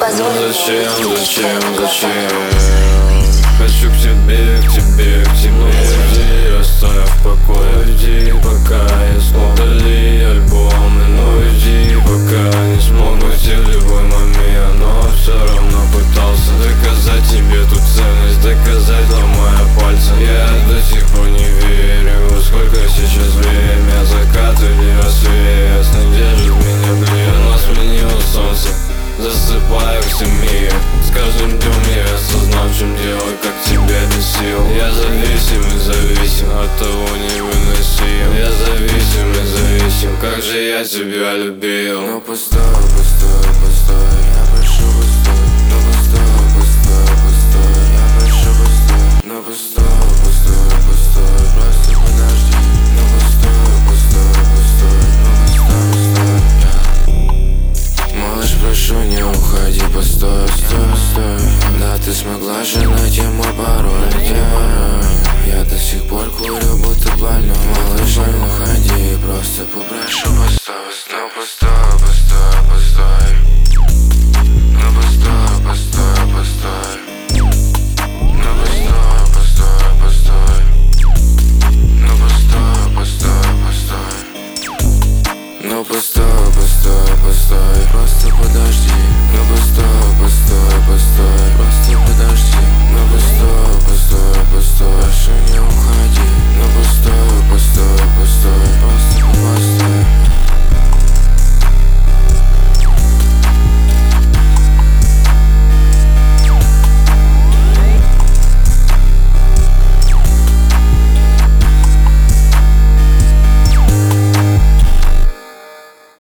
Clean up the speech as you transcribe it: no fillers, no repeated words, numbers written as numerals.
позволить. Зачем? Хочу к тебе, уйди, оставь в покое. Уйди, пока я смог. Удали альбомы, но уйди, пока не смог. Уйти в любой момент, но все равно пытался доказать тебе ту ценность, доказать, ломая пальцы. Я до сих пор не верю, сколько сейчас время. Закат или рассвет, с надеждой меня блин. Но сменило солнце, засыпаю в семье. С каждым днем я осознал, в чем дело, как тебя бесил. Я зависим от того, невыносим. Я зависим, как же я тебя любил. Ну постой, я прошу, постой. Ну постой, я прошу, постой. Ну постой, просто подожди. Ну постой, малыш, прошу, не уходи, постой. Да, ты смогла же найти мой пароль. Я до сих пор курю, будто больной. Малыш, не уходи, просто попрошу, постой. Ну постой.